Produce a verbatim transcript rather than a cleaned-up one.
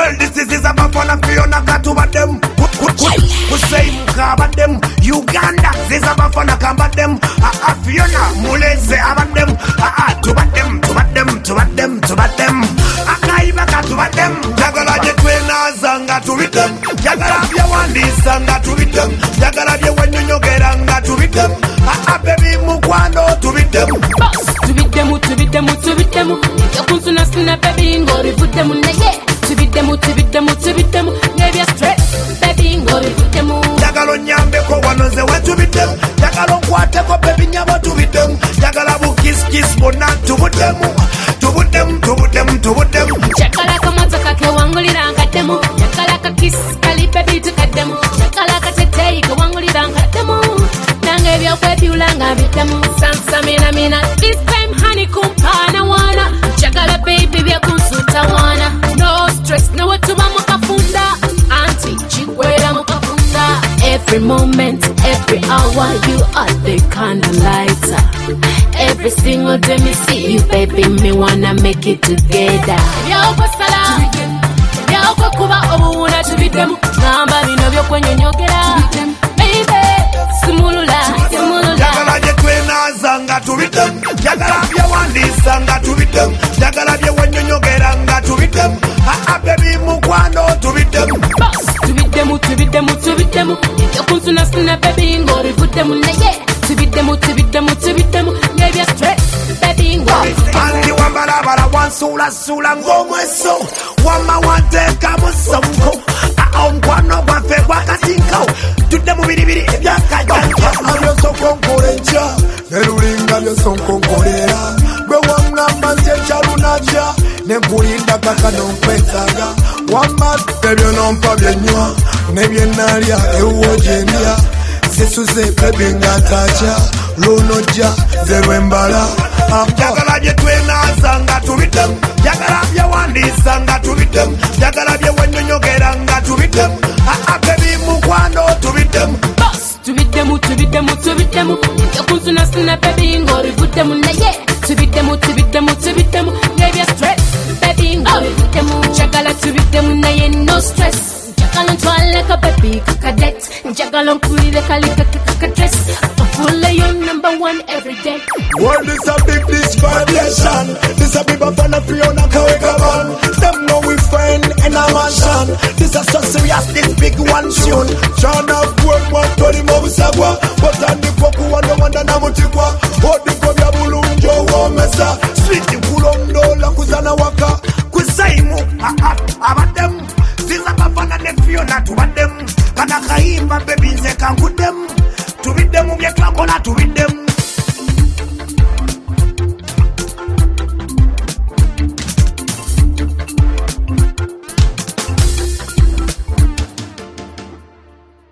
Well, this is is about fun of Fiona Katuba them. We say Mukaba them. Uganda, this is about fun of Kamba them. Ah, Fiona, Mulese about them. Ah, to bat them, to bat them, to bat them, to bat them. Akaiba Katuba them. Jagala Jetwena Zanga to beat them. Jagala Yawandi Zanga to beat them. Jagala Yawanyo Geranga to beat them. Ah, baby Mukwano to beat them. To beat them, to beat them, to beat them. Yakunsuna Sina baby, go put them on the head. To beat them, to beat them, to beat them. Maybe a stress, baby, go put them on. Jagalo Nyambe ko wanoze we to beat them. Jagalo Kwate ko baby Nyama to beat them. Jagala bu kiss kiss mona to put them. To put them, to put them, to put them. Jagala kamata kake wangulira nkatemu. Jagala ka kiss kali baby to kademu. Jagala ka tetei ko wangulira nkatemu. Nange bya kwebyulanga bitemu. Sansa mina mina. This time honey kumpana wana. Jagala baby bya kunsuta wana. No stress, no watuba mukafunda. Auntie chikwera mukafunda. Every moment, every hour, you are the candlelighter. Every single day me see you, baby, me wanna make it together. Yoko sala, yoko kuba obuna tubitemu. Namba bino byo kwenyonyogera. Baby, simulula, simulula. Jagala jetwena zanga tubitem. Jagala bya wandi zanga tubitem. Jagala bya wenyonyogera nga tubitem. Ah, baby mukwano tubitem. Tubitemu, tubitemu, tubitemu. Yakunsuna sina baby ngori putemu naye. Tubitemu, tubitemu, tubitemu. Maybe a stress, baby ngori. Andi wambala bala wansula sula ngomweso. Wama wanteka musonko. Ah, omkwano gwafe gwakatinko. Tudemu biri biri ebyakajanka. Abyo sonkonkolenja. Nerulinga byo sonkonkolera. Bwe wangamba nze kyalunaja. Nempulinda kaka nonkwesaga. Wamba ebyo nompa byenywa. Nebyenalya ewuwo gyendya. Sisuze baby ngatacha. Lunoja zerwembala. Jagala jetwena zanga tubitem. Jagala bya wandisa nga tubitem. Jagala bya wenyonyogera nga tubitem. Ah, baby mukwano tubitem. Tubitemu, tubitemu, tubitemu. Yakunsuna sina baby ngori putemu naye. Tubitemu, tubitemu, tubitemu. Maybe a stress, baby ngori putemu. Jagala tubitemu naye no stress. Jagala ntwale ka baby kakadet. Jagala nkulile kalika kakadress. Full of your number one every day. World is a big this variation. This a big fan of Fiona Kawekaban. Them know we friend in a mansion. This a so serious, this big one soon. Sean of work one to the Mobusagwa. But on the Koku and the one that Namutikwa. What the Kobya Bulunjo Womesa. Sweet the Kulondo la Kuzana Waka. Kusaimu, ah ah, abadem. This a bafana ne Fiona to them. Kana kaimba baby nze kangudem. To beat them, we can't to beat them.